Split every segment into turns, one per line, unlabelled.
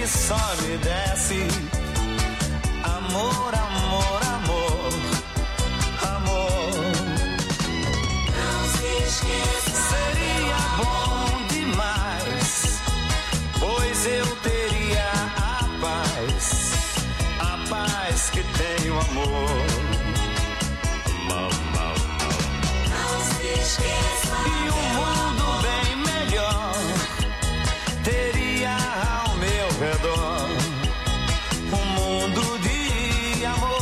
só me desse amor, amor, amor, amor.
Não se esqueça.
Seria bom demais, pois eu teria a paz que tem o amor.
Não se esqueça.
E um mundo bem melhor teria ao meu redor, um mundo de amor.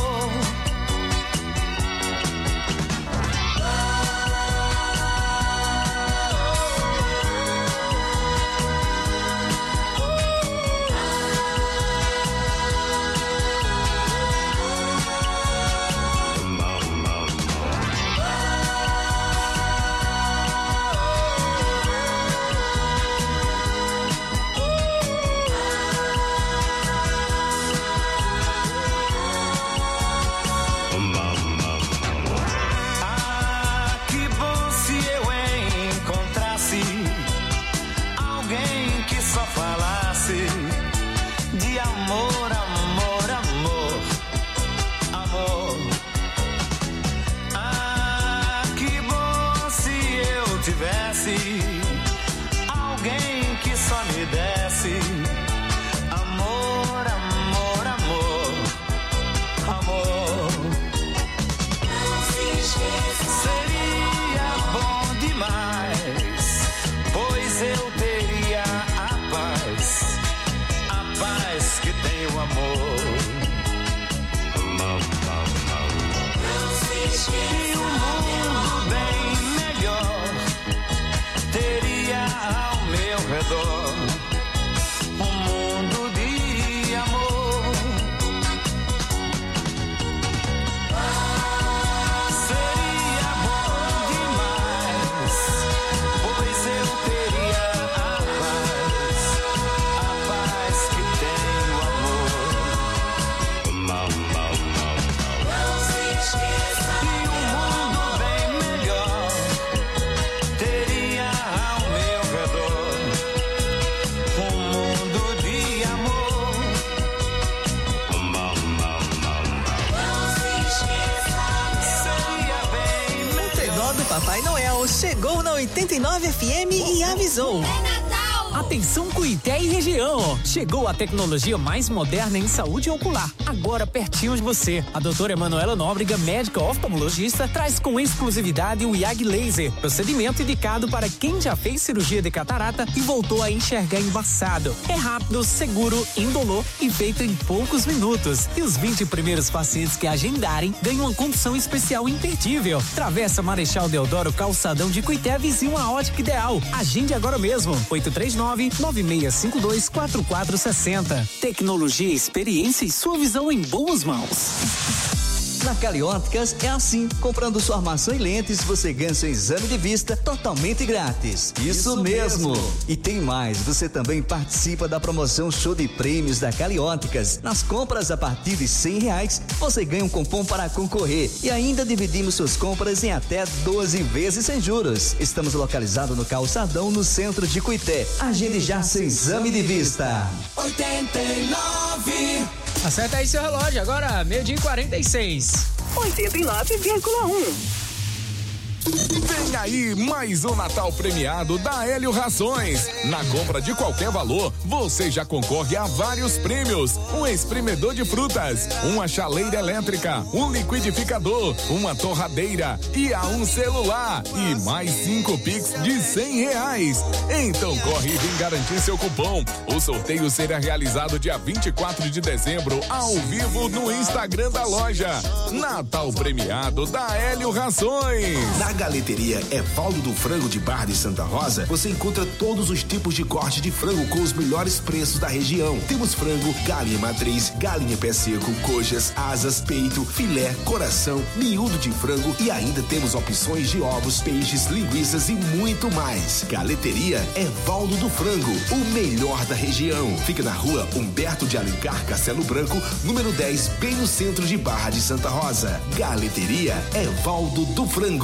Alguém que só me desse amor, amor, amor, amor.
Não se esqueça.
Seria bom demais, pois eu teria a paz que tem o amor.
Não se esqueça.
E um mundo bem melhor teria ao meu redor, um mundo de amor. Seria bom demais, pois eu teria a paz que tem o amor.
Não se esqueça.
E um mundo bem melhor teria ao meu redor, um mundo de amor.
Não se esqueça.
Seria bem melhor.
O trenó do Papai Noel chegou na 89 FM e avisou.
Atenção Cuité e região, chegou a tecnologia mais moderna em saúde ocular, agora pertinho de você. A doutora Emanuela Nóbrega, médica oftalmologista, traz com exclusividade o IAG Laser, procedimento indicado para quem já fez cirurgia de catarata e voltou a enxergar embaçado. É rápido, seguro, indolor e feito em poucos minutos. E os 20 primeiros pacientes que agendarem ganham uma condição especial imperdível. Travessa Marechal Deodoro, calçadão de Cuité, vizinho à Ótica Ideal. Agende agora mesmo, 839-9652-4460. Tecnologia, experiência e sua visão em boas mãos.
Na Calióticas é assim, comprando sua armação e lentes, você ganha seu exame de vista totalmente grátis. Isso mesmo. E tem mais, você também participa da promoção Show de Prêmios da Calióticas. Nas compras a partir de R$100, você ganha um cupom para concorrer e ainda dividimos suas compras em até 12 vezes sem juros. Estamos localizados no Calçadão, no centro de Cuité. Agende já seu exame de vista.
89.
Acerta aí seu relógio, agora 12:46.
89,1.
Vem aí mais um Natal premiado da Hélio Rações. Na compra de qualquer valor, você já concorre a vários prêmios: um espremedor de frutas, uma chaleira elétrica, um liquidificador, uma torradeira e a um celular e mais 5 Pix de R$100. Então corre e vem garantir seu cupom. O sorteio será realizado dia 24 de dezembro, ao vivo no Instagram da loja. Natal premiado da Hélio Rações.
Na Galeteria Evaldo do Frango de Barra de Santa Rosa, você encontra todos os tipos de corte de frango com os melhores preços da região. Temos frango, galinha matriz, galinha pé seco, coxas, asas, peito, filé, coração, miúdo de frango e ainda temos opções de ovos, peixes, linguiças e muito mais. Galeteria Evaldo do Frango, o melhor da região. Fica na rua Humberto de Alencar, Castelo Branco, número 10, bem no centro de Barra de Santa Rosa. Galeteria Evaldo do Frango.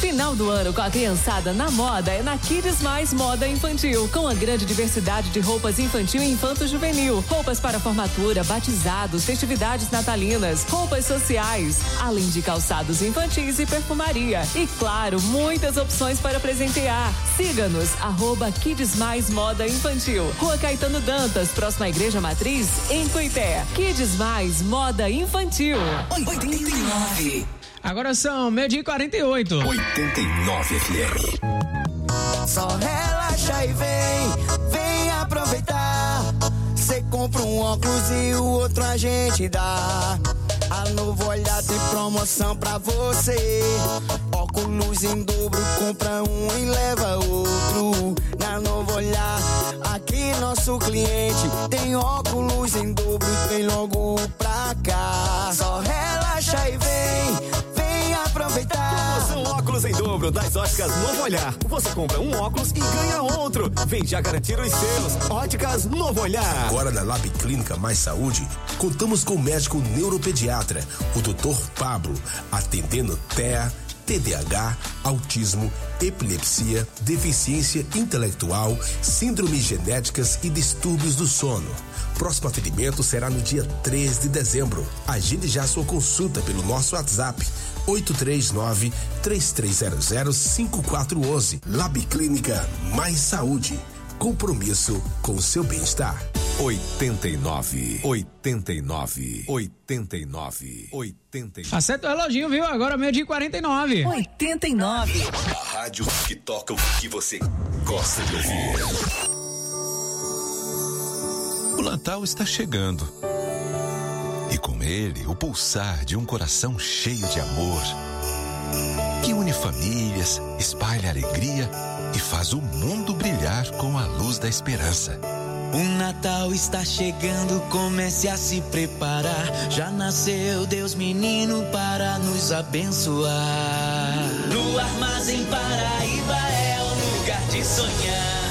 Final do ano com a criançada na moda é na Kids Mais Moda Infantil, com a grande diversidade de roupas infantil e infanto-juvenil, roupas para formatura, batizados, festividades natalinas, roupas sociais, além de calçados infantis e perfumaria. E claro, muitas opções para presentear. Siga-nos, @Kids Mais Moda Infantil, Rua Caetano Dantas, próxima à Igreja Matriz, em Cuité. Kids Mais Moda Infantil.
89.
Agora são 12h48.
89 FM.
Só relaxa e vem aproveitar. Cê compra um óculos e o outro a gente dá. A Novo Olhar tem promoção pra você. Óculos em dobro, compra um e leva outro. Na Novo Olhar, aqui nosso cliente tem óculos em dobro, vem logo pra cá. Só relaxa e vem aproveitar.
Promoção óculos em dobro das Óticas Novo Olhar. Você compra um óculos e ganha outro. Vem já garantir os seus. Óticas Novo Olhar.
Agora na Lab Clínica Mais Saúde, contamos com o médico neuropediatra, o Dr. Pablo, atendendo TEA, TDAH, autismo, epilepsia, deficiência intelectual, síndromes genéticas e distúrbios do sono. Próximo atendimento será no dia 3 de dezembro. Agende já sua consulta pelo nosso WhatsApp 839-3300-5411. Lab Clínica Mais Saúde. Compromisso com o seu bem-estar.
89.
Acerta o reloginho, viu? Agora 12h49.
89.
A rádio que toca o que você gosta de ouvir. O Natal está chegando. E com ele, o pulsar de um coração cheio de amor. Que une famílias, espalha alegria e faz o mundo brilhar com a luz da esperança.
O Natal está chegando, comece a se preparar. Já nasceu Deus menino para nos abençoar. No Armazém Paraíba é o lugar de sonhar.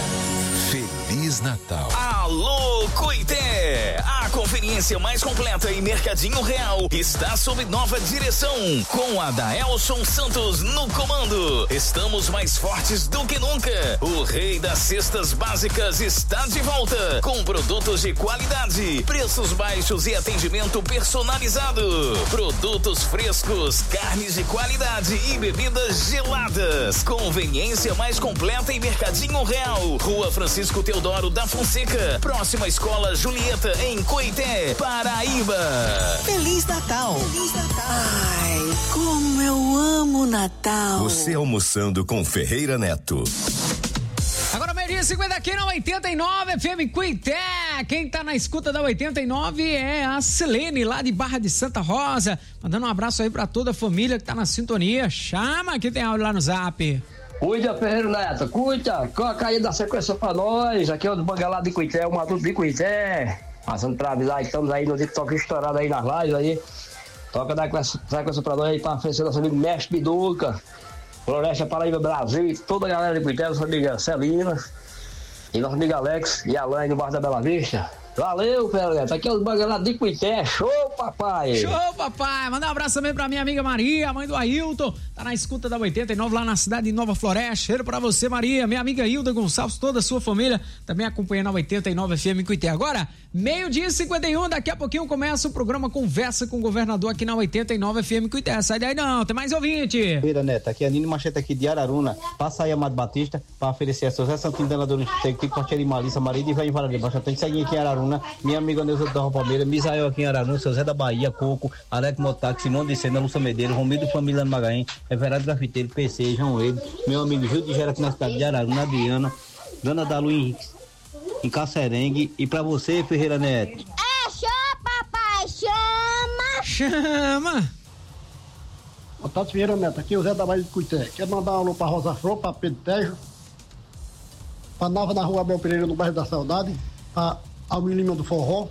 Feliz Natal.
Alô, Cuité! A conveniência mais completa em Mercadinho Real está sob nova direção, com Adaelson Santos no comando. Estamos mais fortes do que nunca. O rei das cestas básicas está de volta, com produtos de qualidade, preços baixos e atendimento personalizado. Produtos frescos, carnes de qualidade e bebidas geladas. Conveniência mais completa em Mercadinho Real, Rua Francisco Teodoro da Fonseca, próxima à Escola Julieta, em Cuité, Paraíba.
Feliz Natal. Feliz Natal. Ai, como eu amo Natal.
Você almoçando com Ferreira Neto.
Agora 12h50 aqui na 89 FM Cuité. Quem tá na escuta da 89 é a Silene, lá de Barra de Santa Rosa. Mandando um abraço aí pra toda a família que tá na sintonia. Chama que tem áudio lá no Zap.
Cuida, Ferreira Neto, cuida. Coloca aí da sequência pra nós. Aqui é o do Bangalá de Cuité, o Matuto de Cuité. Passando pra avisar que estamos aí no TikTok estourado aí nas lives aí. Toca da sequência pra nós aí pra oferecer nosso amigo Mestre Biduca, Floresta Paraíba Brasil, toda a galera de Cuité, nossa amiga Celina e nosso amigo Alex e Alain do Bar da Bela Vista. Valeu, Ferreira Neto. Aqui é o Bangalá de Cuité. Show, papai.
Show, papai. Mandar um abraço também pra minha amiga Maria, mãe do Ailton. Tá na escuta da 89 lá na cidade de Nova Floresta. Cheiro pra você, Maria. Minha amiga Hilda Gonçalves, toda a sua família também acompanha na 89 FM Cuité. Agora, 12h51, daqui a pouquinho começa o programa Conversa com o Governador aqui na 89 FM Cuité. Sai daí não, tem mais ouvinte.
Ferreira Neto, aqui é Nino Machete aqui de Araruna. Passa aí Amado Batista pra oferecer a seu Zé Santinho, Danador no Tipo, Portinha de Malícia, Maria de Velho Vararia. Baixa tem que seguir aqui em Araruna. Minha amiga Neuza da Palmeira, Misael aqui em Araruna, seu Zé da Bahia, Coco, Alex Motac, Simão de Sena, Lúcia Medeiros, Romildo Família no Magaém, Everardo Grafiteiro, PC, João Edo, meu amigo Gil de Gera aqui na cidade de Araruna, Adriana, Dona da Lu em Cacerengue. E pra você, Ferreira Neto.
É, chama, papai, chama!
Chama!
Otávio Ferreira Neto, aqui é o Zé da Bahia de Cuité. Quero mandar um alô pra Rosa Flor, pra Pedro Tejo, pra Nova na Rua Abel Pereira, no bairro da Saudade, pra Almir Lima do Forró,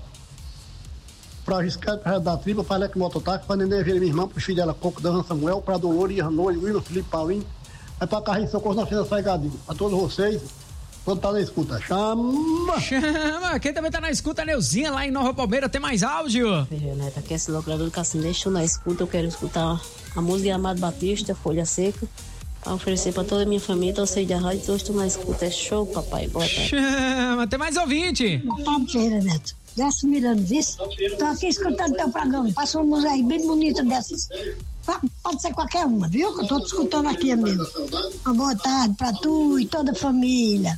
pra Giscard, pra da Tribo, pra Alex Mototáxi, pra Nenê Vieira, minha irmã, pro filho dela, Coco, Dan Samuel, pra Dolores, Arnoldo, Wilson, Felipe Paulinho, aí pra Carrinho Socorro na Fenda Saigadinho. A todos vocês, quando tá na escuta, chama!
Chama! Quem também tá na escuta é Neuzinha, lá em Nova Palmeira. Tem mais áudio?
Ferreira Neto, aqui é esse locador do Cassino. Deixa eu na escuta, eu quero escutar a música de Amado Batista, Folha Seca. a oferecer pra toda a minha família. Então, eu sei da rádio, hoje tu mais escuta. É show, papai. Boa tarde.
Chama, tem mais ouvinte.
Fábio Ferreira Neto. Jéssica Miranda, viu? Tô aqui escutando teu programa. Passa uma música aí bem bonita dessas. Pode ser qualquer uma, viu? Que eu tô te escutando aqui, amigo. Uma boa tarde pra tu e toda a família.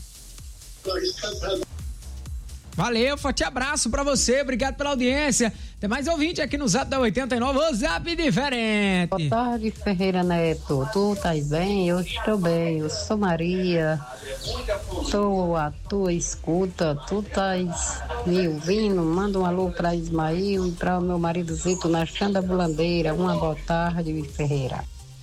Valeu, forte abraço pra você, obrigado pela audiência. Tem mais ouvinte aqui no Zap da 89, o Zap diferente.
Boa tarde, Ferreira Neto. Tu estás bem? Eu estou bem. Eu sou Maria. Tô a tua escuta. Tu estás me ouvindo? Manda um alô pra Ismael e pra o meu marido Zito na Xanda Bulandeira. Uma boa tarde, Ferreira.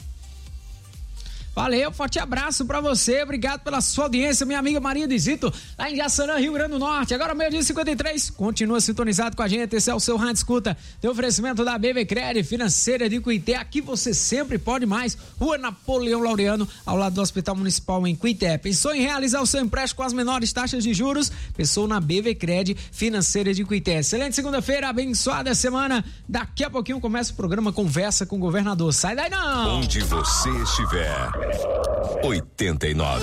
Valeu, forte abraço pra você, obrigado pela sua audiência, minha amiga Maria Dizito, lá em Jaçanã, Rio Grande do Norte. Agora, meio-dia 53, continua sintonizado com a gente, esse é o seu Rádio Escuta. Tem oferecimento da BB Cred, financeira de Cuité, aqui você sempre pode mais. Rua Napoleão Laureano, ao lado do Hospital Municipal em Cuité. Pensou em realizar o seu empréstimo com as menores taxas de juros? Pensou na BB Cred, financeira de Cuité. Excelente segunda-feira, abençoada semana. Daqui a pouquinho começa o programa Conversa com o Governador. Sai daí não!
Onde você estiver. 89.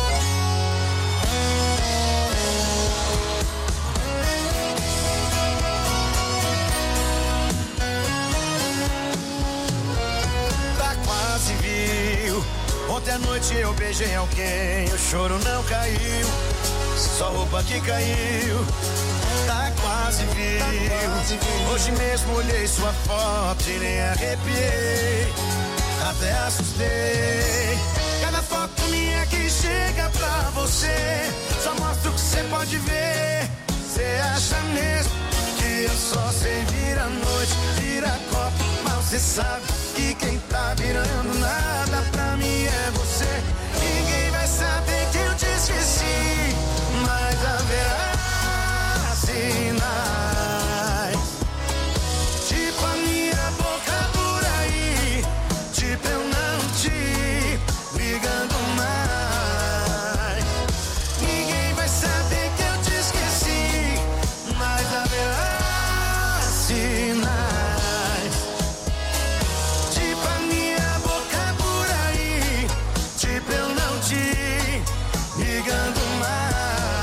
Tá quase viu. Ontem à noite eu beijei alguém, o choro não caiu, só roupa que caiu. Tá quase viu. Hoje mesmo olhei sua foto e nem arrepiei, até assustei. Cada foto minha que chega pra você só mostra o que você pode ver. Você acha mesmo que eu só sei virar noite, virar copo, mas você sabe que quem tá virando nada pra mim é você. Ninguém vai saber que eu te esqueci, mas haverá sinais, tipo a minha boca por aí, tipo eu não te ligando mais. Ninguém vai saber que eu te esqueci, mas haverá sinais, tipo a minha boca por aí, tipo eu não te ligando mais.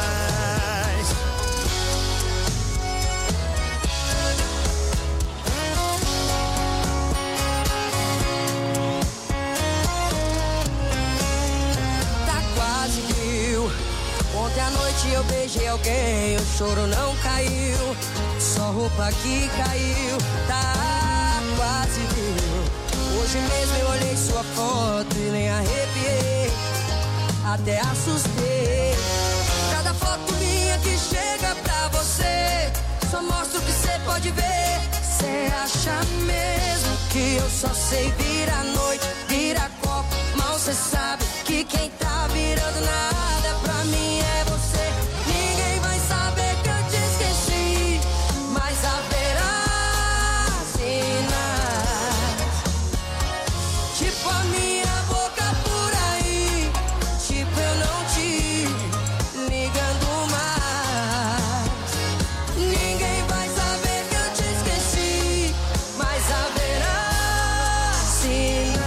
Ontem à noite eu beijei alguém, o choro não caiu, só roupa que caiu, tá quase viu. Hoje mesmo eu olhei sua foto e nem arrepiei, até assustei. Cada foto minha que chega pra você só mostra o que você pode ver. Cê acha mesmo que eu só sei virar noite, virar copo, mal cê sabe que quem tá virando nada pra mim é você. Ninguém vai saber que eu te esqueci, mas haverá sinais, tipo a minha boca por aí, tipo eu não te ligando mais. Ninguém vai saber que eu te esqueci, mas haverá sinais,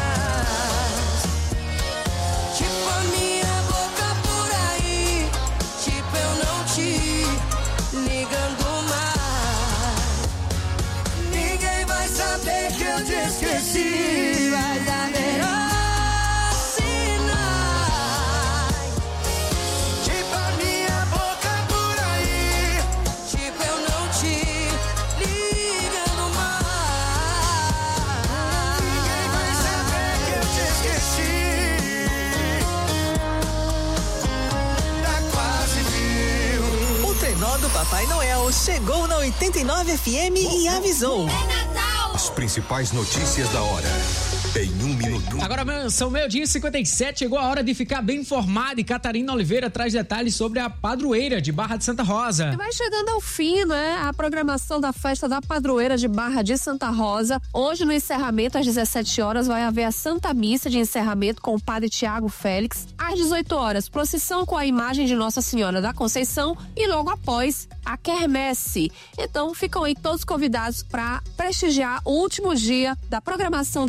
tipo a minha boca por aí, tipo eu não te ligando mais. Ninguém vai saber que eu te esqueci, mas haverá sinais, tipo a minha boca por aí, tipo eu não te ligando mais. Ninguém vai saber que eu te esqueci, tá quase viu.
O trenó do Papai Noel chegou na 89 FM e avisou.
As principais notícias da hora. Em 1 minuto.
Agora são meio-dia e 57, chegou a hora de ficar bem informado e Catarina Oliveira traz detalhes sobre a padroeira de Barra de Santa Rosa.
Vai chegando ao fim, né? A programação da festa da padroeira de Barra de Santa Rosa. Hoje, no encerramento, às 17 horas, vai haver a Santa Missa de encerramento com o padre Tiago Félix. Às 18 horas, procissão com a imagem de Nossa Senhora da Conceição e logo após, a quermesse. Então, ficam aí todos convidados para prestigiar o último dia da programação da festa da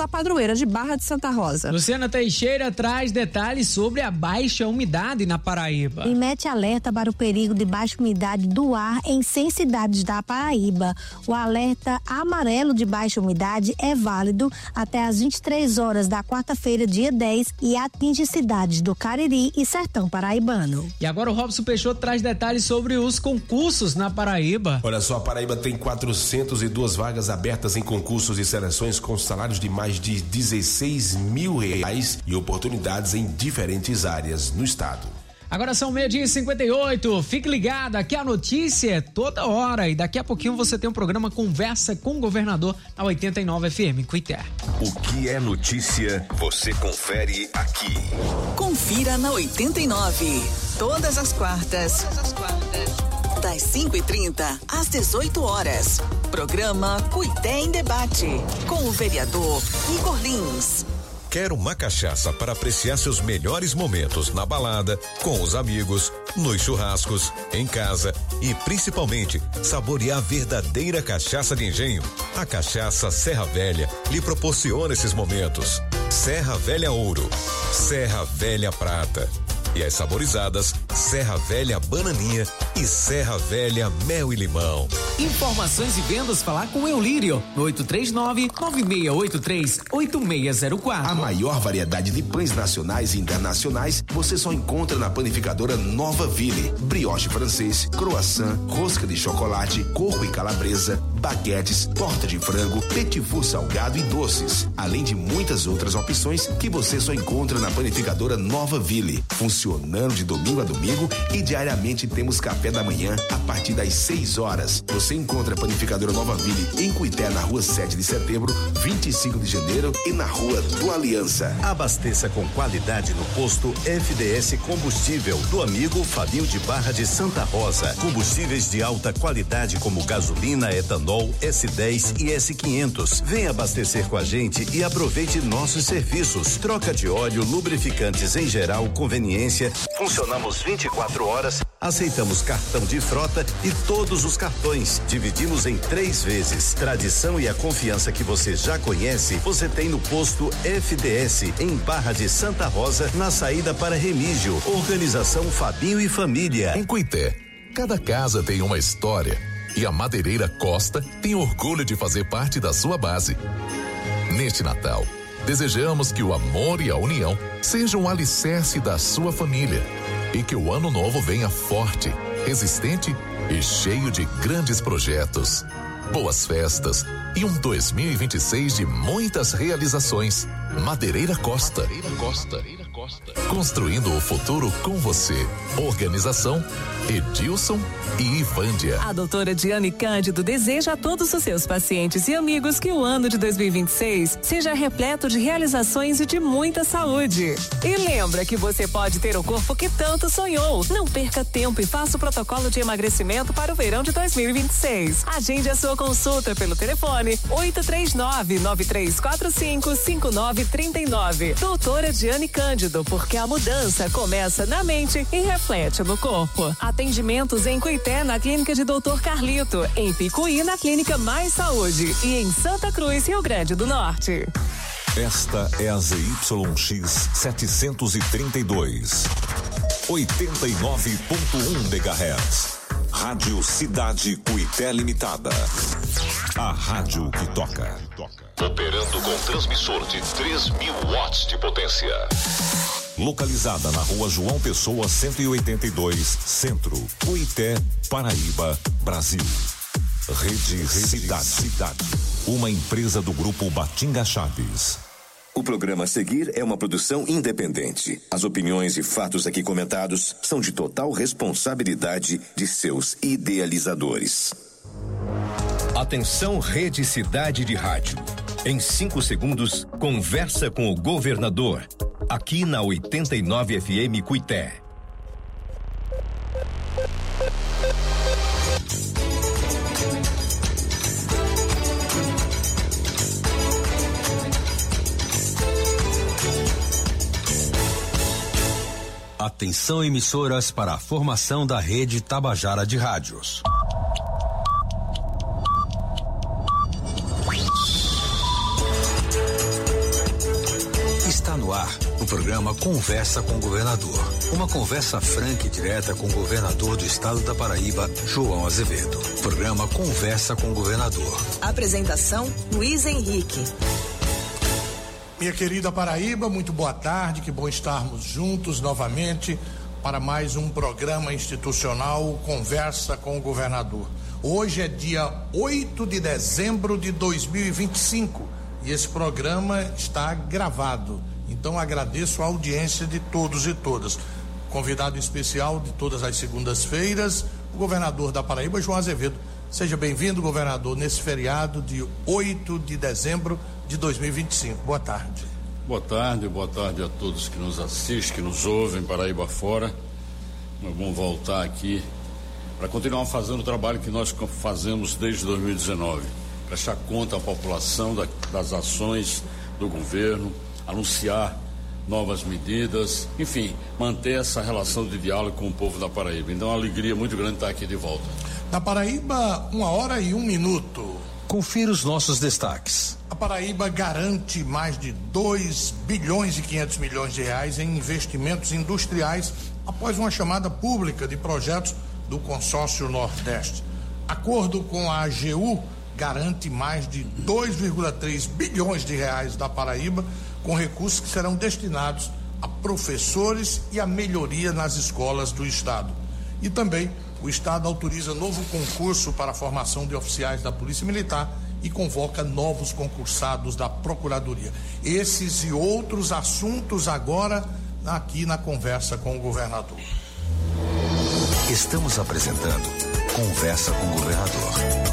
da Padroeira de Barra de Santa Rosa.
Luciana Teixeira traz detalhes sobre a baixa umidade na Paraíba.
O IMET alerta para o perigo de baixa umidade do ar em 100 cidades da Paraíba. O alerta amarelo de baixa umidade é válido até às 23 horas da quarta-feira, dia 10, e atinge cidades do Cariri e Sertão Paraibano.
E agora o Robson Peixoto traz detalhes sobre os concursos na Paraíba.
Olha só, a Paraíba tem 402 vagas abertas em concursos e seleções com salários de mais de R$16 mil e oportunidades em diferentes áreas no estado.
Agora são 12h58, fique ligado, aqui a notícia é toda hora e daqui a pouquinho você tem um programa Conversa com o Governador na 89 FM Cuité.
O que é notícia, você confere aqui.
Confira na 89, todas as quartas. Das 5h30 às 18 horas. Programa Cuité em Debate, com o vereador Igor Lins.
Quer uma cachaça para apreciar seus melhores momentos na balada, com os amigos, nos churrascos, em casa e principalmente saborear a verdadeira cachaça de engenho? A cachaça Serra Velha lhe proporciona esses momentos. Serra Velha Ouro, Serra Velha Prata. E as saborizadas Serra Velha Bananinha e Serra Velha Mel e Limão.
Informações e vendas, falar com Eulírio no 839-9683-8604.
A maior variedade de pães nacionais e internacionais você só encontra na panificadora Nova Ville. Brioche francês, croissant, rosca de chocolate, coco e calabresa, baguetes, torta de frango, petit four salgado e doces. Além de muitas outras opções que você só encontra na panificadora Nova Ville. Funcionando de domingo a domingo e diariamente temos café da manhã a partir das 6 horas. Você encontra a panificadora Nova Ville em Cuité, na rua 7 de setembro, 25 de janeiro e na rua do Aliança.
Abasteça com qualidade no posto FDS Combustível do amigo Fabinho de Barra de Santa Rosa. Combustíveis de alta qualidade como gasolina, etanol, S10 e S500. Venha abastecer com a gente e aproveite nossos serviços. Troca de óleo, lubrificantes em geral, conveniência. Funcionamos 24 horas. Aceitamos cartão de frota e todos os cartões. Dividimos em 3 vezes. Tradição e a confiança que você já conhece, você tem no posto FDS, em Barra de Santa Rosa, na saída para Remígio. Organização Fabinho e Família.
Em Cuité, cada casa tem uma história e a Madeireira Costa tem orgulho de fazer parte da sua base. Neste Natal, desejamos que o amor e a união sejam um alicerce da sua família e que o ano novo venha forte, resistente e cheio de grandes projetos. Boas festas e um 2026 de muitas realizações. Madeireira Costa. Construindo o futuro com você. Organização Edilson e Ivândia.
A doutora Diane Cândido deseja a todos os seus pacientes e amigos que o ano de 2026 seja repleto de realizações e de muita saúde. E lembra que você pode ter o corpo que tanto sonhou. Não perca tempo e faça o protocolo de emagrecimento para o verão de 2026. Agende a sua consulta pelo telefone 839-9345-5939. Doutora Diane Cândido, porque a mudança começa na mente e reflete no corpo. Atendimentos em Cuité, na Clínica de Dr. Carlito, em Picuí, na Clínica Mais Saúde e em Santa Cruz, Rio Grande do Norte.
Esta é a ZYX 732, 89.1 MHz. Rádio Cidade Cuité Limitada. A rádio que toca. Operando com transmissor de 3.000 watts de potência. Localizada na Rua João Pessoa 182, Centro, Cuité, Paraíba, Brasil. Rede Cidade. Uma empresa do Grupo Batinga Chaves.
O programa a seguir é uma produção independente. As opiniões e fatos aqui comentados são de total responsabilidade de seus idealizadores.
Atenção, Rede Cidade de Rádio. Em 5 segundos, conversa com o governador. Aqui na 89 FM Cuité.
Atenção, emissoras, para a formação da Rede Tabajara de Rádios. no ar o programa Conversa com o Governador. Uma conversa franca e direta com o governador do estado da Paraíba, João Azevedo. Programa Conversa com o Governador.
Apresentação, Luiz Henrique.
Minha querida Paraíba, muito boa tarde, que bom estarmos juntos novamente para mais um programa institucional Conversa com o Governador. Hoje é dia 8 de dezembro de 2025 e esse programa está gravado, então agradeço a audiência de todos e todas. Convidado especial de todas as segundas-feiras, o governador da Paraíba, João Azevedo. Seja bem-vindo, governador, nesse feriado de 8 de dezembro de 2025. Boa tarde.
Boa tarde a todos que nos assistem, que nos ouvem, Paraíba fora. Nós vamos voltar aqui para continuar fazendo o trabalho que nós fazemos desde 2019. Prestar conta à população das ações do governo, anunciar novas medidas, enfim, manter essa relação de diálogo com o povo da Paraíba. Então é uma alegria muito grande estar aqui de volta.
Na Paraíba, 1h01.
Confira os nossos destaques.
A Paraíba garante mais de 2 bilhões e 500 milhões de reais em investimentos industriais após uma chamada pública de projetos do Consórcio Nordeste. Acordo com a AGU garante mais de 2,3 bilhões de reais da Paraíba com recursos que serão destinados a professores e a melhoria nas escolas do estado. E também o estado autoriza novo concurso para a formação de oficiais da Polícia Militar e convoca novos concursados da Procuradoria. Esses e outros assuntos agora aqui na Conversa com o Governador.
Estamos apresentando Conversa com o Governador.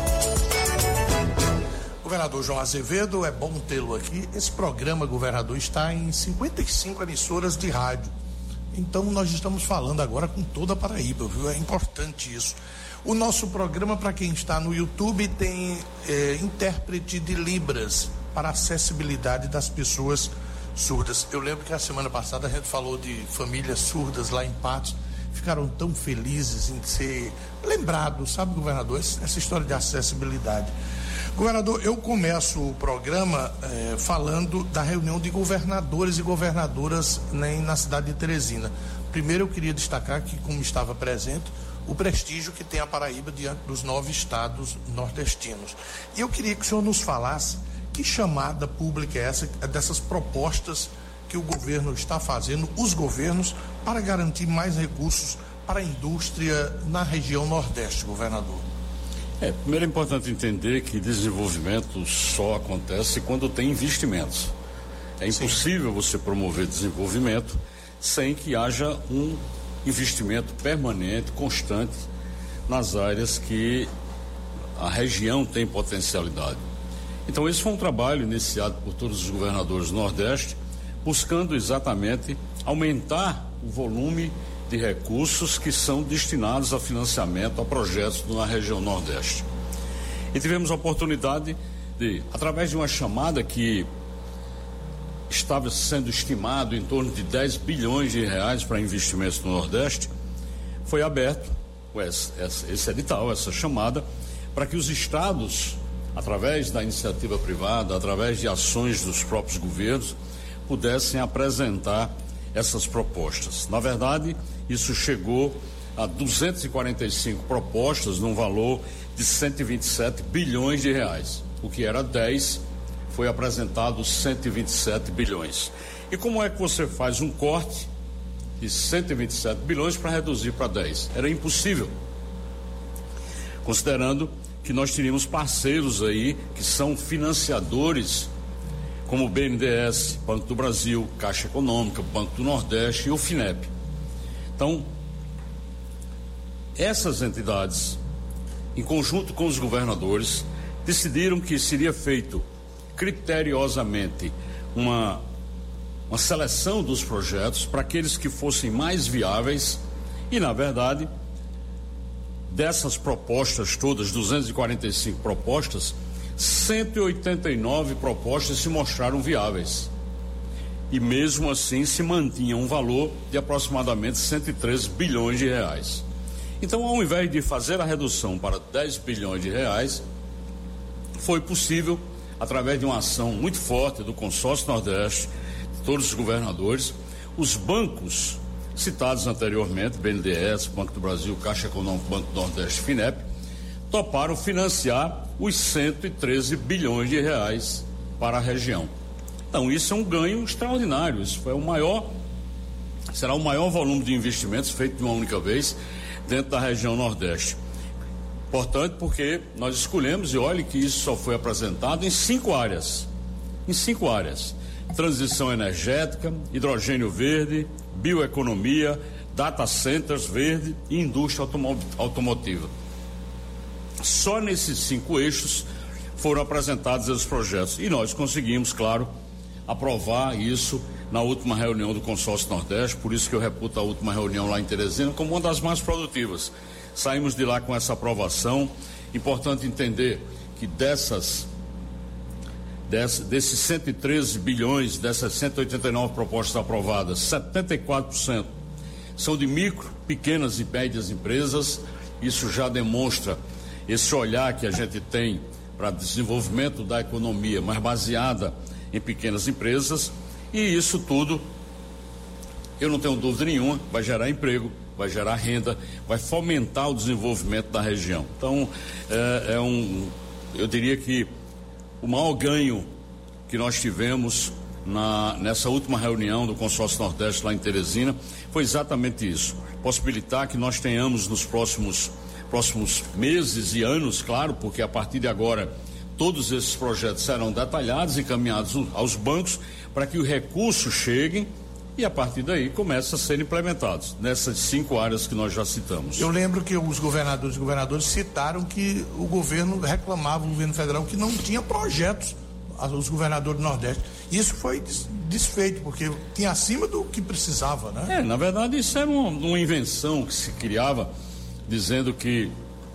Governador João Azevedo, é bom tê-lo aqui. Esse programa, governador, está em 55 emissoras de rádio. Então nós estamos falando agora com toda a Paraíba, viu? É importante isso. O nosso programa, para quem está no YouTube, tem intérprete de Libras para acessibilidade das pessoas surdas. Eu lembro que a semana passada a gente falou de famílias surdas lá em Patos, ficaram tão felizes em ser lembrados, sabe, governador, essa história de acessibilidade. Governador, eu começo o programa falando da reunião de governadores e governadoras na cidade de Teresina. Primeiro eu queria destacar que, como estava presente, o prestígio que tem a Paraíba diante dos 9 estados nordestinos. E eu queria que o senhor nos falasse que chamada pública é essa, dessas propostas que o governo está fazendo, os governos, para garantir mais recursos para a indústria na região Nordeste, governador.
Primeiro é importante entender que desenvolvimento só acontece quando tem investimentos. É impossível você promover desenvolvimento sem que haja um investimento permanente, constante, nas áreas que a região tem potencialidade. Então esse foi um trabalho iniciado por todos os governadores do Nordeste, buscando exatamente aumentar o volume de recursos que são destinados a financiamento a projetos na região Nordeste. E tivemos a oportunidade de, através de uma chamada que estava sendo estimado em torno de 10 bilhões de reais para investimentos no Nordeste, foi aberto esse edital, essa chamada, para que os estados, através da iniciativa privada, através de ações dos próprios governos, pudessem apresentar essas propostas. Na verdade, isso chegou a 245 propostas num valor de 127 bilhões de reais. O que era 10 foi apresentado 127 bilhões. E como é que você faz um corte de 127 bilhões para reduzir para 10? Era impossível, considerando que nós teríamos parceiros aí que são financiadores, como o BNDES, Banco do Brasil, Caixa Econômica, Banco do Nordeste e o FINEP. Então, essas entidades, em conjunto com os governadores, decidiram que seria feito criteriosamente uma seleção dos projetos para aqueles que fossem mais viáveis e, na verdade, dessas propostas todas, 245 propostas, 189 propostas se mostraram viáveis. E mesmo assim se mantinha um valor de aproximadamente 113 bilhões de reais. Então, ao invés de fazer a redução para 10 bilhões de reais, foi possível, através de uma ação muito forte do Consórcio Nordeste, de todos os governadores, os bancos citados anteriormente, BNDES, Banco do Brasil, Caixa Econômica, Banco do Nordeste, FINEP, toparam financiar os 113 bilhões de reais para a região. Então, isso é um ganho extraordinário, isso foi será o maior volume de investimentos feito de uma única vez dentro da região Nordeste. Importante porque nós escolhemos, e olhe que isso só foi apresentado em 5 áreas. Em 5 áreas: transição energética, hidrogênio verde, bioeconomia, data centers verde e indústria automotiva. Só nesses 5 eixos foram apresentados esses projetos e nós conseguimos, claro, aprovar isso na última reunião do Consórcio Nordeste, por isso que eu reputo a última reunião lá em Teresina como uma das mais produtivas. Saímos de lá com essa aprovação. Importante entender que desses 113 bilhões, dessas 189 propostas aprovadas, 74% são de micro, pequenas e médias empresas. Isso já demonstra esse olhar que a gente tem para desenvolvimento da economia, mas baseada em pequenas empresas, e isso tudo, eu não tenho dúvida nenhuma, vai gerar emprego, vai gerar renda, vai fomentar o desenvolvimento da região. Então, eu diria que o maior ganho que nós tivemos nessa última reunião do Consórcio Nordeste lá em Teresina foi exatamente isso: possibilitar que nós tenhamos nos próximos meses e anos, claro, porque a partir de agora todos esses projetos serão detalhados e encaminhados aos bancos para que os recursos cheguem e a partir daí começam a ser implementados nessas 5 áreas que nós já citamos.
Eu lembro que os governadores citaram que o governo reclamava, o governo federal, que não tinha projetos, os governadores do Nordeste. Isso foi desfeito, porque tinha acima do que precisava, né?
Na verdade isso era uma invenção que se criava, dizendo que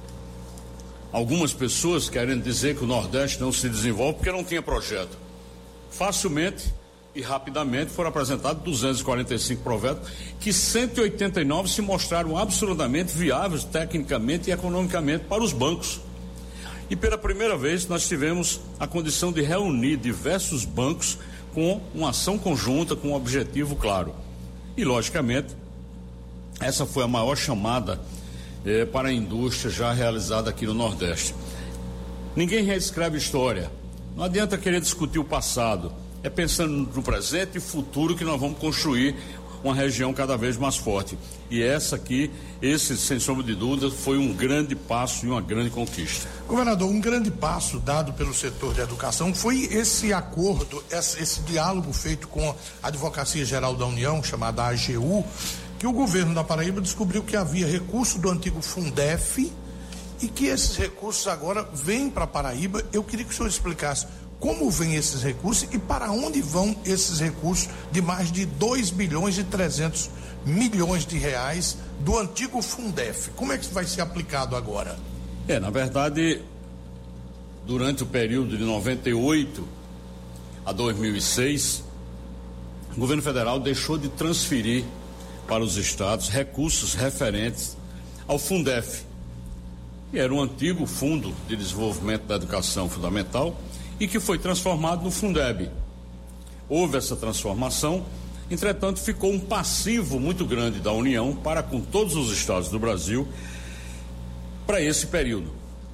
algumas pessoas querem dizer que o Nordeste não se desenvolve porque não tinha projeto. Facilmente e rapidamente foram apresentados 245 projetos, que 189 se mostraram absolutamente viáveis tecnicamente e economicamente para os bancos. E pela primeira vez nós tivemos a condição de reunir diversos bancos com uma ação conjunta, com um objetivo claro. E logicamente essa foi a maior chamada para a indústria já realizada aqui no Nordeste. Ninguém reescreve história, não adianta querer discutir o passado, é pensando no presente e futuro que nós vamos construir uma região cada vez mais forte. E esse, sem sombra de dúvida, foi um grande passo e uma grande conquista.
Governador, um grande passo dado pelo setor de educação foi esse acordo, esse diálogo feito com a Advocacia Geral da União, chamada AGU, que o governo da Paraíba descobriu que havia recurso do antigo Fundef e que esses recursos agora vêm para a Paraíba. Eu queria que o senhor explicasse como vêm esses recursos e para onde vão esses recursos de mais de 2 bilhões e 300 milhões de reais do antigo Fundef. Como é que isso vai ser aplicado agora?
Na verdade, durante o período de 98 a 2006, o governo federal deixou de transferir para os estados recursos referentes ao Fundef, que era um antigo Fundo de Desenvolvimento da Educação Fundamental e que foi transformado no Fundeb. Houve essa transformação, entretanto ficou um passivo muito grande da União para com todos os estados do Brasil para esse período.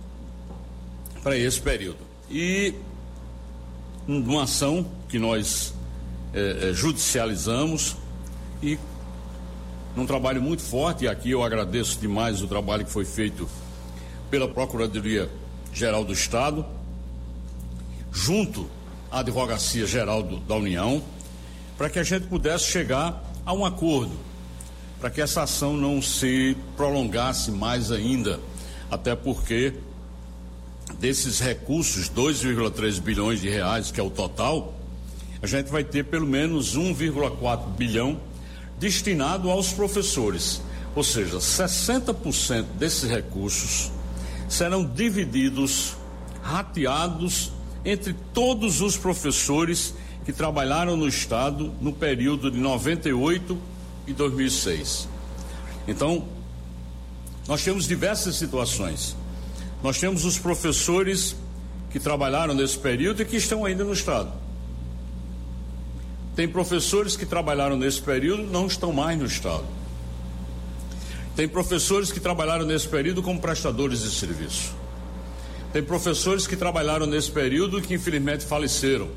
E uma ação que nós judicializamos e num trabalho muito forte, e aqui eu agradeço demais o trabalho que foi feito pela Procuradoria Geral do Estado, junto à Advocacia Geral da União, para que a gente pudesse chegar a um acordo, para que essa ação não se prolongasse mais ainda, até porque desses recursos, 2,3 bilhões de reais, que é o total, a gente vai ter pelo menos 1,4 bilhão destinado aos professores, ou seja, 60% desses recursos serão divididos, rateados entre todos os professores que trabalharam no estado no período de 98 e 2006. Então, nós temos diversas situações. Nós temos os professores que trabalharam nesse período e que estão ainda no estado. Tem professores que trabalharam nesse período e não estão mais no Estado. Tem professores que trabalharam nesse período como prestadores de serviço. Tem professores que trabalharam nesse período e que infelizmente faleceram.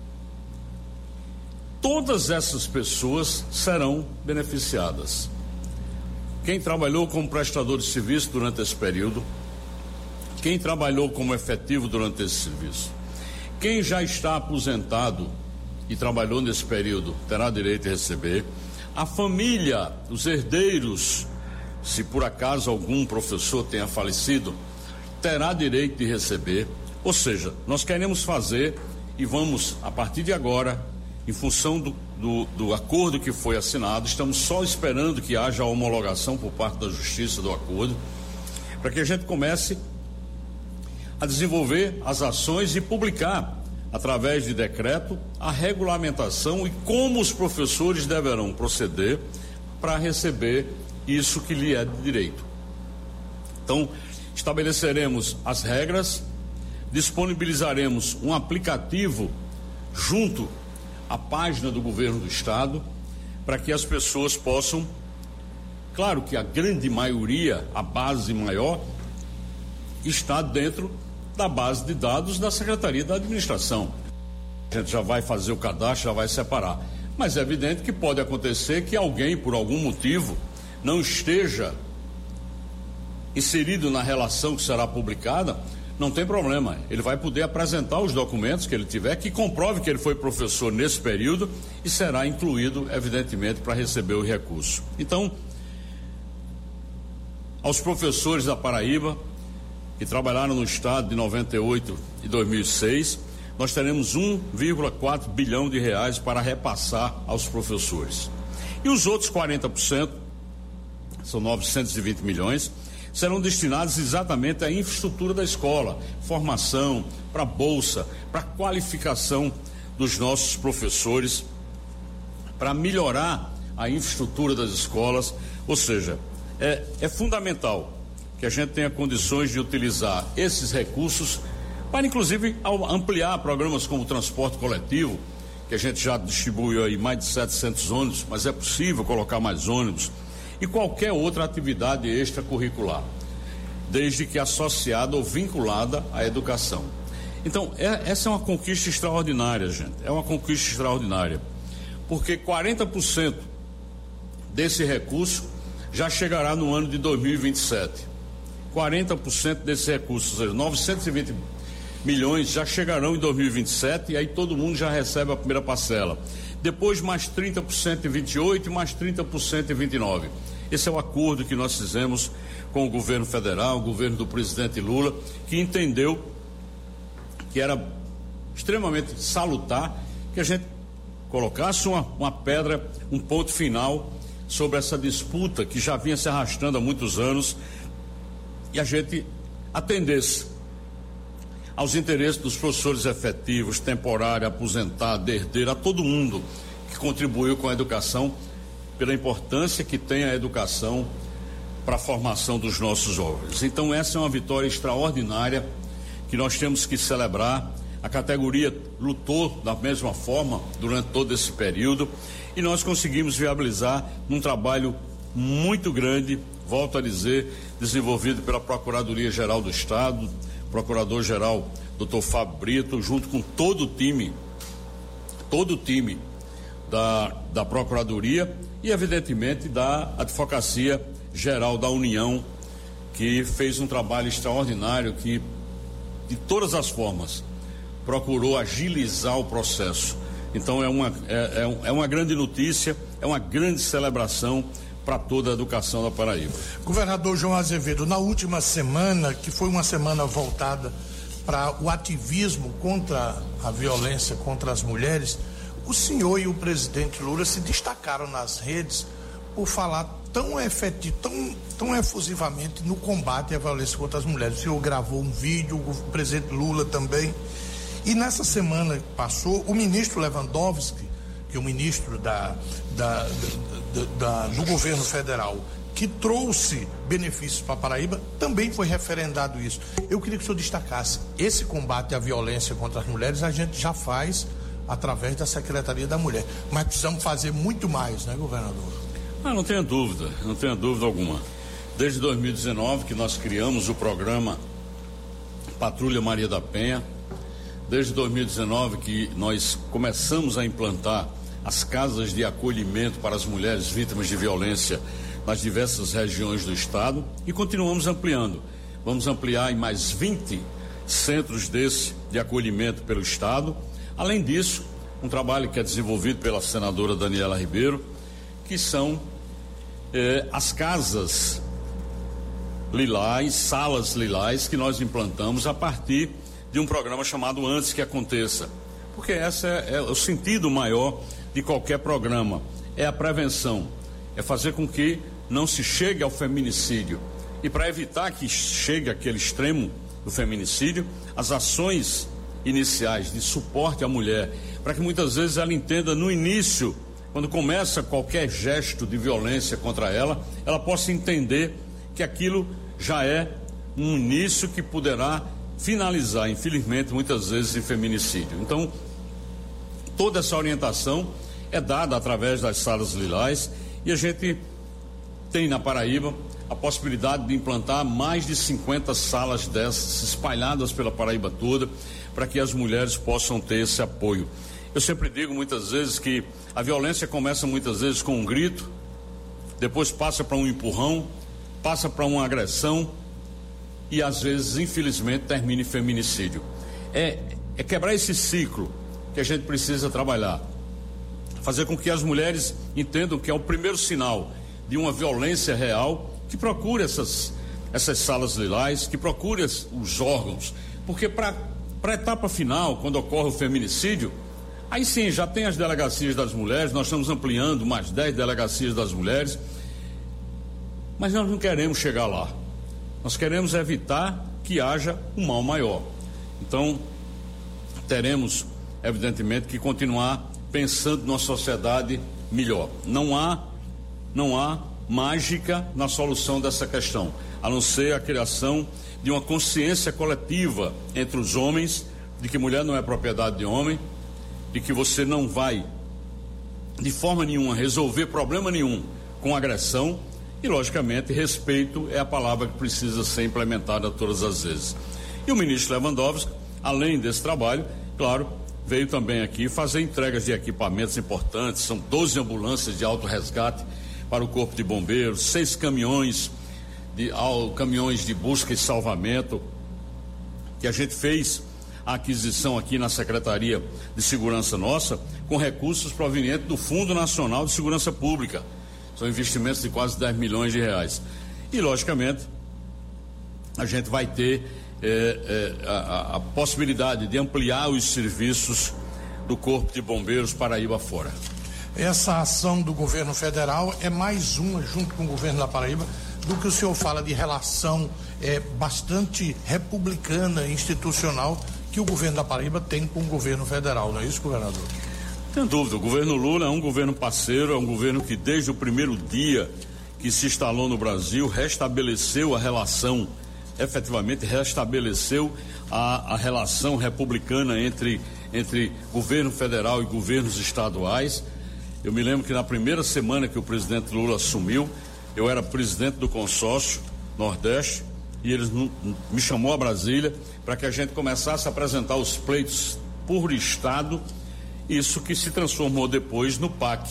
Todas essas pessoas serão beneficiadas. Quem trabalhou como prestador de serviço durante esse período, quem trabalhou como efetivo durante esse serviço, quem já está aposentado e trabalhou nesse período terá direito a receber. A família, os herdeiros, se por acaso algum professor tenha falecido, terá direito de receber. Ou seja, nós queremos fazer e vamos, a partir de agora, em função do acordo que foi assinado, estamos só esperando que haja a homologação por parte da Justiça do acordo, para que a gente comece a desenvolver as ações e publicar, através de decreto, a regulamentação e como os professores deverão proceder para receber isso que lhe é de direito. Então, estabeleceremos as regras, disponibilizaremos um aplicativo junto à página do governo do Estado, para que as pessoas possam, claro que a grande maioria, a base maior, está dentro da base de dados da Secretaria da Administração. A gente já vai fazer o cadastro, já vai separar. Mas é evidente que pode acontecer que alguém, por algum motivo, não esteja inserido na relação que será publicada. Não tem problema, ele vai poder apresentar os documentos que ele tiver, que comprove que ele foi professor nesse período e será incluído, evidentemente, para receber o recurso. Então, aos professores da Paraíba, que trabalharam no Estado de 98 e 2006, nós teremos 1,4 bilhão de reais para repassar aos professores. E os outros 40%, são 920 milhões, serão destinados exatamente à infraestrutura da escola, formação, para bolsa, para qualificação dos nossos professores, para melhorar a infraestrutura das escolas. Ou seja, é fundamental que a gente tenha condições de utilizar esses recursos para, inclusive, ampliar programas como o transporte coletivo, que a gente já distribuiu aí mais de 700 ônibus, mas é possível colocar mais ônibus, e qualquer outra atividade extracurricular, desde que associada ou vinculada à educação. Então, essa é uma conquista extraordinária, gente, é uma conquista extraordinária, porque 40% desse recurso já chegará no ano de 2027. 40% desse recurso, ou seja, 920 milhões já chegarão em 2027 e aí todo mundo já recebe a primeira parcela. Depois mais 30% em 28 e mais 30% em 29. Esse é o acordo que nós fizemos com o governo federal, o governo do presidente Lula, que entendeu que era extremamente salutar que a gente colocasse uma pedra, um ponto final sobre essa disputa que já vinha se arrastando há muitos anos e a gente atendesse aos interesses dos professores efetivos, temporário, aposentado, herdeiro, a todo mundo que contribuiu com a educação, pela importância que tem a educação para a formação dos nossos jovens. Então essa é uma vitória extraordinária que nós temos que celebrar. A categoria lutou da mesma forma durante todo esse período e nós conseguimos viabilizar um trabalho muito grande, volto a dizer, desenvolvido pela Procuradoria-Geral do Estado, Procurador-Geral Dr. Fábio Brito, junto com todo o time da Procuradoria e, evidentemente, da Advocacia Geral da União, que fez um trabalho extraordinário, que, de todas as formas, procurou agilizar o processo. Então, é uma grande notícia, é uma grande celebração para toda a educação da Paraíba.
Governador João Azevedo, na última semana, que foi uma semana voltada para o ativismo contra a violência contra as mulheres, o senhor e o presidente Lula se destacaram nas redes por falar tão efetivo, tão efusivamente no combate à violência contra as mulheres. O senhor gravou um vídeo, o presidente Lula também. E nessa semana que passou, o ministro Lewandowski, que é o ministro do governo federal, que trouxe benefícios para a Paraíba, também foi referendado isso. Eu queria que o senhor destacasse esse combate à violência contra as mulheres. A gente já faz através da Secretaria da Mulher. Mas precisamos fazer muito mais, né, governador?
Não tenha dúvida alguma. Desde 2019 que nós criamos o programa Patrulha Maria da Penha, desde 2019 que nós começamos a implantar as casas de acolhimento para as mulheres vítimas de violência nas diversas regiões do estado e continuamos ampliando. Vamos ampliar em mais 20 centros desse de acolhimento pelo estado. Além disso, um trabalho que é desenvolvido pela senadora Daniela Ribeiro, que são as casas lilás, salas lilás, que nós implantamos a partir de um programa chamado Antes que Aconteça, porque esse é o sentido maior de qualquer programa, é a prevenção, é fazer com que não se chegue ao feminicídio, e para evitar que chegue àquele extremo do feminicídio, as ações iniciais de suporte à mulher, para que muitas vezes ela entenda no início, quando começa qualquer gesto de violência contra ela possa entender que aquilo já é um início que poderá finalizar, infelizmente, muitas vezes em feminicídio. Então, toda essa orientação é dada através das salas lilás e a gente tem na Paraíba a possibilidade de implantar mais de 50 salas dessas espalhadas pela Paraíba toda, para que as mulheres possam ter esse apoio. Eu sempre digo muitas vezes que a violência começa muitas vezes com um grito, depois passa para um empurrão, passa para uma agressão e às vezes, infelizmente, termina em feminicídio. É quebrar esse ciclo que a gente precisa trabalhar, fazer com que as mulheres entendam que é o primeiro sinal de uma violência real, que procure essas salas lilás, que procure os órgãos, porque para a etapa final, quando ocorre o feminicídio, aí sim, já tem as delegacias das mulheres, nós estamos ampliando mais 10 delegacias das mulheres, mas nós não queremos chegar lá. Nós queremos evitar que haja um mal maior. Então, teremos, evidentemente, que continuar pensando numa sociedade melhor. Não há mágica na solução dessa questão, a não ser a criação de uma consciência coletiva entre os homens, de que mulher não é propriedade de homem, de que você não vai, de forma nenhuma, resolver problema nenhum com agressão e, logicamente, respeito é a palavra que precisa ser implementada todas as vezes. E o ministro Lewandowski, além desse trabalho, claro, veio também aqui fazer entregas de equipamentos importantes, são 12 ambulâncias de alto resgate para o Corpo de Bombeiros, 6 caminhões de busca e salvamento, que a gente fez a aquisição aqui na Secretaria de Segurança nossa, com recursos provenientes do Fundo Nacional de Segurança Pública. São investimentos de quase 10 milhões de reais. E, logicamente, a gente vai ter a possibilidade de ampliar os serviços do Corpo de Bombeiros Paraíba fora.
Essa ação do governo federal é mais uma, junto com o governo da Paraíba, do que o senhor fala de relação bastante republicana, institucional, que o governo da Paraíba tem com o governo federal, não é isso, governador?
Sem dúvida, o governo Lula é um governo parceiro, é um governo que desde o primeiro dia que se instalou no Brasil, restabeleceu a relação, efetivamente restabeleceu a relação republicana entre governo federal e governos estaduais. Eu me lembro que na primeira semana que o presidente Lula assumiu, eu era presidente do consórcio Nordeste e eles me chamou a Brasília para que a gente começasse a apresentar os pleitos por estado, isso que se transformou depois no PAC.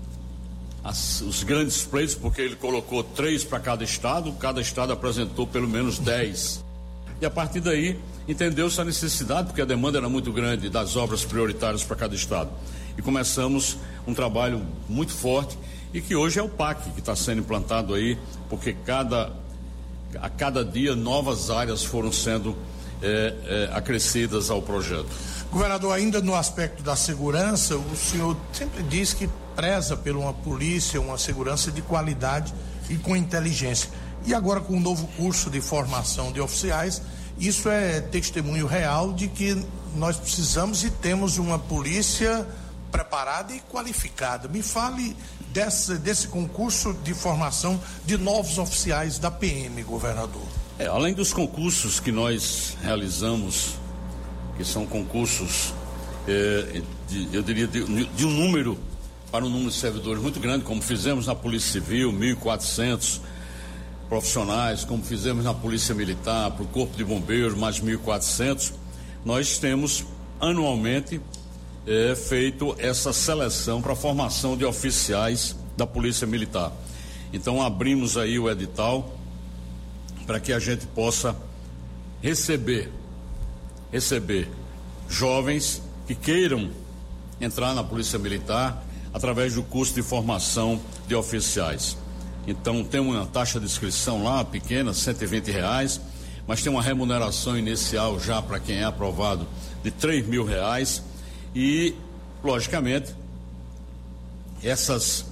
Os grandes pleitos, porque ele colocou 3 para cada estado apresentou pelo menos 10. E a partir daí entendeu-se a necessidade, porque a demanda era muito grande, das obras prioritárias para cada estado. E começamos um trabalho muito forte e que hoje é o PAC que está sendo implantado aí, porque a cada dia novas áreas foram sendo acrescidas ao projeto.
Governador, ainda no aspecto da segurança, o senhor sempre diz que preza por uma polícia, uma segurança de qualidade e com inteligência. E agora com o novo curso de formação de oficiais, isso é testemunho real de que nós precisamos e temos uma polícia preparada e qualificada. Me fale desse concurso de formação de novos oficiais da PM, governador.
Além dos concursos que nós realizamos, que são concursos eu diria, de um número para um número de servidores muito grande, como fizemos na Polícia Civil, 1.400 profissionais, como fizemos na Polícia Militar, para o Corpo de Bombeiros, mais 1.400, nós temos anualmente feito essa seleção para a formação de oficiais da Polícia Militar. Então abrimos aí o edital para que a gente possa receber jovens que queiram entrar na Polícia Militar através do curso de formação de oficiais. Então tem uma taxa de inscrição lá pequena, R$120, mas tem uma remuneração inicial já para quem é aprovado de R$3.000 e, logicamente, essas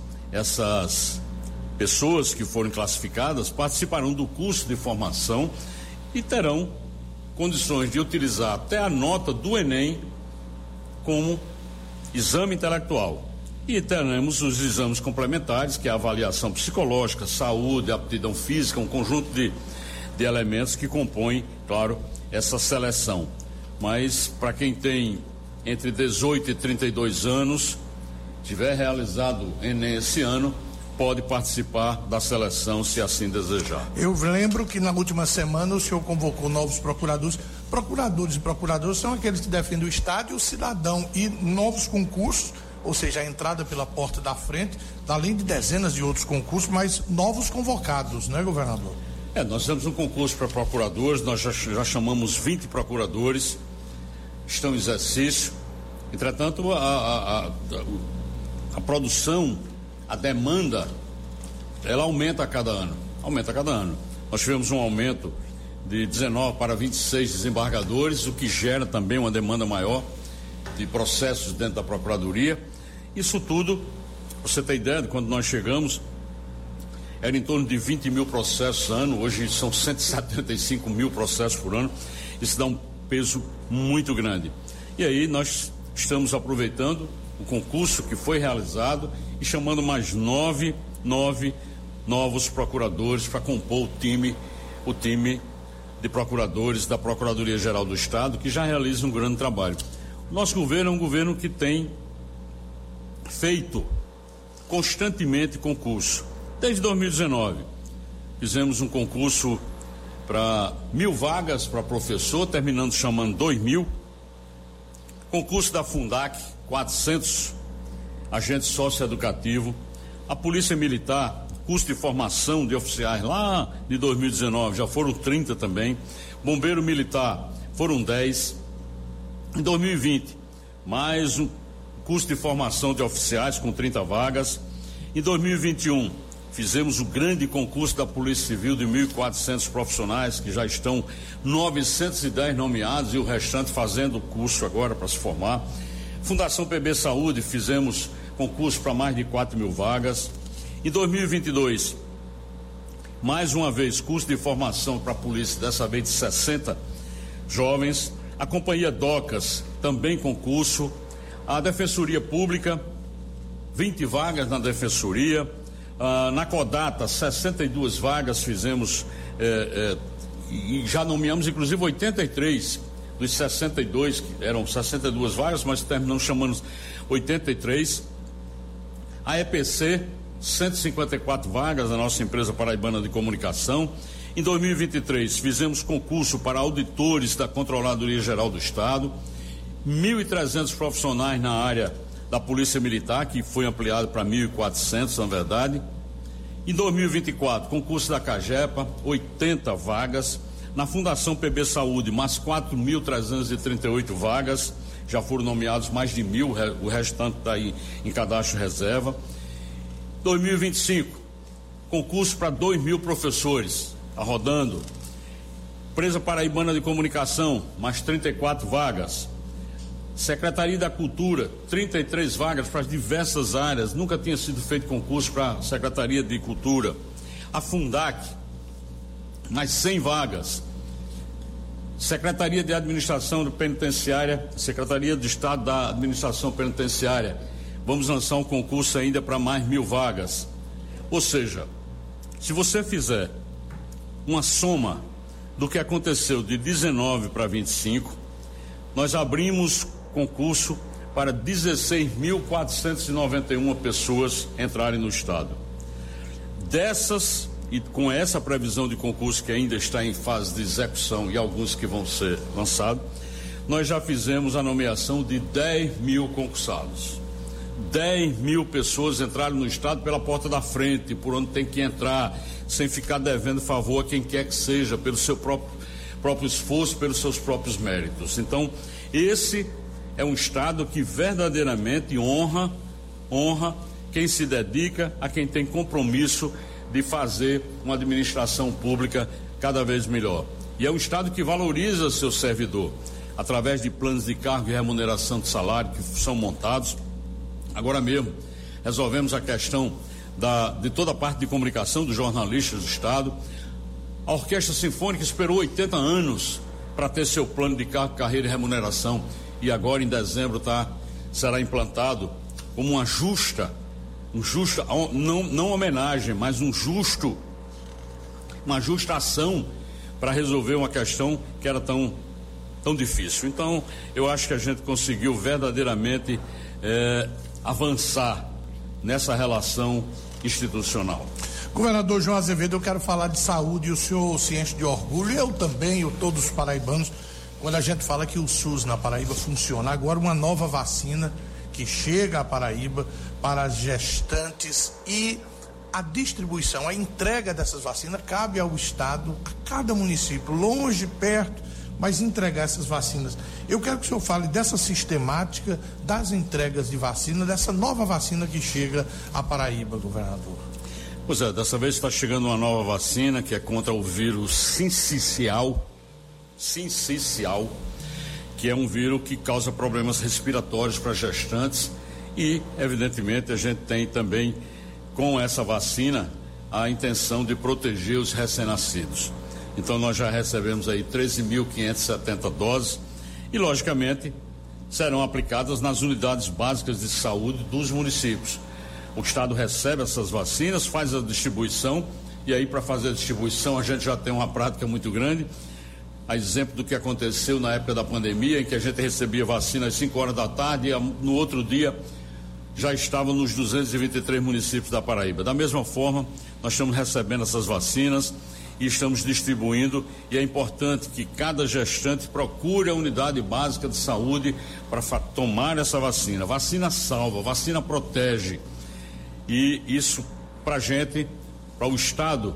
pessoas que forem classificadas participarão do curso de formação e terão condições de utilizar até a nota do Enem como exame intelectual. E teremos os exames complementares, que é a avaliação psicológica, saúde, aptidão física, um conjunto de elementos que compõem, claro, essa seleção. Mas para quem tem entre 18 e 32 anos, tiver realizado o Enem esse ano, pode participar da seleção se assim desejar.
Eu lembro que na última semana o senhor convocou novos procuradores. Procuradores e procuradoras são aqueles que defendem o Estado e o cidadão, e novos concursos, ou seja, a entrada pela porta da frente, além de dezenas de outros concursos, mas novos convocados, né, governador?
Nós temos um concurso para procuradores, nós já chamamos 20 procuradores, estão em exercício. Entretanto, a produção, a demanda, ela aumenta a cada ano. Nós tivemos um aumento de 19 para 26 desembargadores, o que gera também uma demanda maior de processos dentro da Procuradoria. Isso tudo, você tem ideia de quando nós chegamos, era em torno de 20 mil processos ano, hoje são 175 mil processos por ano. Isso dá um peso muito grande. E aí nós estamos aproveitando o concurso que foi realizado e chamando mais nove novos procuradores para compor o time de procuradores da Procuradoria-Geral do Estado, que já realiza um grande trabalho. Nosso governo é um governo que tem feito constantemente concurso. Desde 2019, fizemos um concurso para 1.000 vagas para professor, terminando chamando 2.000. Concurso da Fundac, 400 agentes socioeducativos. A Polícia Militar, curso de formação de oficiais lá de 2019, já foram 30 também. Bombeiro Militar, foram 10. Em 2020, mais um curso de formação de oficiais com 30 vagas. Em 2021, fizemos o grande concurso da Polícia Civil de 1.400 profissionais, que já estão 910 nomeados e o restante fazendo o curso agora para se formar. Fundação PB Saúde, fizemos concurso para mais de 4.000 vagas. Em 2022, mais uma vez, curso de formação para a polícia, dessa vez de 60 jovens. A Companhia Docas, também concurso. A Defensoria Pública, 20 vagas na Defensoria. Na Codata, 62 vagas fizemos, e já nomeamos inclusive 83 dos 62, que eram 62 vagas, mas terminamos chamando 83. A EPC, 154 vagas, a nossa empresa paraibana de comunicação. Em 2023, fizemos concurso para auditores da Controladoria Geral do Estado, 1.300 profissionais na área da Polícia Militar, que foi ampliado para 1.400, na verdade. Em 2024, concurso da CAGEPA, 80 vagas. Na Fundação PB Saúde, mais 4.338 vagas. Já foram nomeados mais de 1.000, o restante está aí em cadastro reserva. 2025, concurso para 2.000 professores, está rodando. Empresa Paraibana de Comunicação, mais 34 vagas. Secretaria da Cultura, 33 vagas para diversas áreas. Nunca tinha sido feito concurso para a Secretaria de Cultura. A Fundac, mais 100 vagas. Secretaria de Administração Penitenciária, Secretaria do Estado da Administração Penitenciária. Vamos lançar um concurso ainda para mais 1.000 vagas. Ou seja, se você fizer uma soma do que aconteceu de 19 para 25, nós abrimos concurso para 16.491 pessoas entrarem no estado. Dessas, e com essa previsão de concurso que ainda está em fase de execução e alguns que vão ser lançados, nós já fizemos a nomeação de 10 mil concursados. 10 mil pessoas entraram no estado pela porta da frente, por onde tem que entrar, sem ficar devendo favor a quem quer que seja, pelo seu próprio esforço, pelos seus próprios méritos. Então, esse é um estado que verdadeiramente honra quem se dedica, a quem tem compromisso de fazer uma administração pública cada vez melhor. E é um estado que valoriza seu servidor, através de planos de cargo e remuneração de salário que são montados. Agora mesmo, resolvemos a questão de toda a parte de comunicação dos jornalistas do estado. A Orquestra Sinfônica esperou 80 anos para ter seu plano de cargo, carreira e remuneração, e agora em dezembro será implantado como uma justa, não homenagem, mas uma justa ação para resolver uma questão que era tão difícil. Então, eu acho que a gente conseguiu verdadeiramente avançar nessa relação institucional.
Governador João Azevedo, eu quero falar de saúde, e o senhor se enche de orgulho, eu também, todos os paraibanos, quando a gente fala que o SUS na Paraíba funciona. Agora uma nova vacina que chega à Paraíba para as gestantes, e a distribuição, a entrega dessas vacinas cabe ao estado, a cada município, longe, perto, mas entregar essas vacinas. Eu quero que o senhor fale dessa sistemática das entregas de vacina, dessa nova vacina que chega à Paraíba, governador.
Pois é, dessa vez está chegando uma nova vacina que é contra o vírus sincicial, que é um vírus que causa problemas respiratórios para gestantes, e evidentemente a gente tem também com essa vacina a intenção de proteger os recém-nascidos. Então nós já recebemos aí 13.570 doses e logicamente serão aplicadas nas unidades básicas de saúde dos municípios. O estado recebe essas vacinas, faz a distribuição, e aí para fazer a distribuição a gente já tem uma prática muito grande, a exemplo do que aconteceu na época da pandemia, em que a gente recebia vacina às 5 horas da tarde e no outro dia já estavam nos 223 municípios da Paraíba. Da mesma forma, nós estamos recebendo essas vacinas e estamos distribuindo, e é importante que cada gestante procure a unidade básica de saúde para tomar essa vacina. Vacina salva, vacina protege, e isso para a gente, para o estado,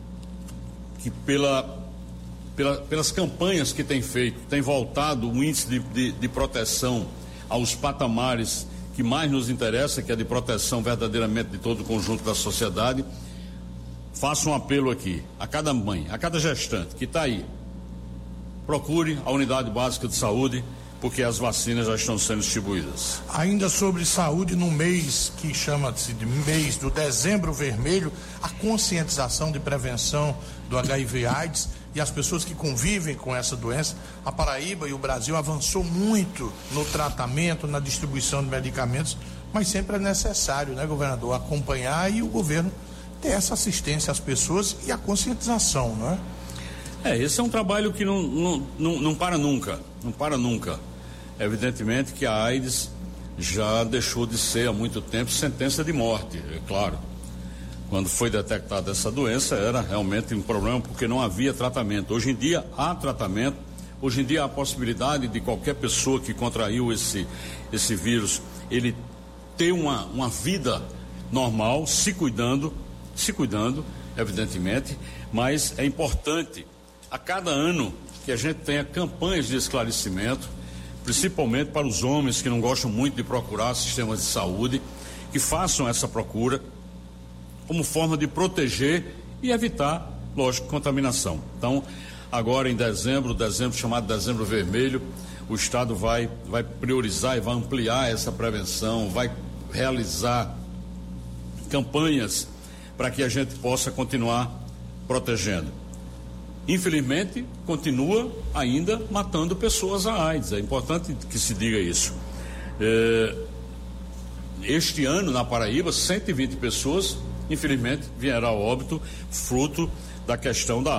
que pelas campanhas que tem feito, tem voltado o índice de proteção aos patamares que mais nos interessa, que é de proteção verdadeiramente de todo o conjunto da sociedade. Faço um apelo aqui a cada mãe, a cada gestante que está aí, procure a unidade básica de saúde, porque as vacinas já estão sendo distribuídas.
Ainda sobre saúde, no mês que chama-se de mês do Dezembro Vermelho, a conscientização de prevenção do HIV/AIDS e as pessoas que convivem com essa doença, a Paraíba e o Brasil avançou muito no tratamento, na distribuição de medicamentos, mas sempre é necessário, né, governador, acompanhar e o governo ter essa assistência às pessoas e a conscientização, não é?
Esse é um trabalho que não para nunca, não para nunca. Evidentemente que a AIDS já deixou de ser há muito tempo sentença de morte, é claro. Quando foi detectada essa doença era realmente um problema, porque não havia tratamento. Hoje em dia há tratamento, hoje em dia há a possibilidade de qualquer pessoa que contraiu esse vírus, ele ter uma vida normal, se cuidando, evidentemente, mas é importante a cada ano que a gente tenha campanhas de esclarecimento, principalmente para os homens que não gostam muito de procurar sistemas de saúde, que façam essa procura como forma de proteger e evitar, lógico, contaminação. Então, agora em dezembro chamado Dezembro Vermelho, o estado vai priorizar e vai ampliar essa prevenção, vai realizar campanhas para que a gente possa continuar protegendo. Infelizmente, continua ainda matando pessoas a AIDS. É importante que se diga isso. Este ano, na Paraíba, 120 pessoas, infelizmente, vieram a óbito, fruto da questão da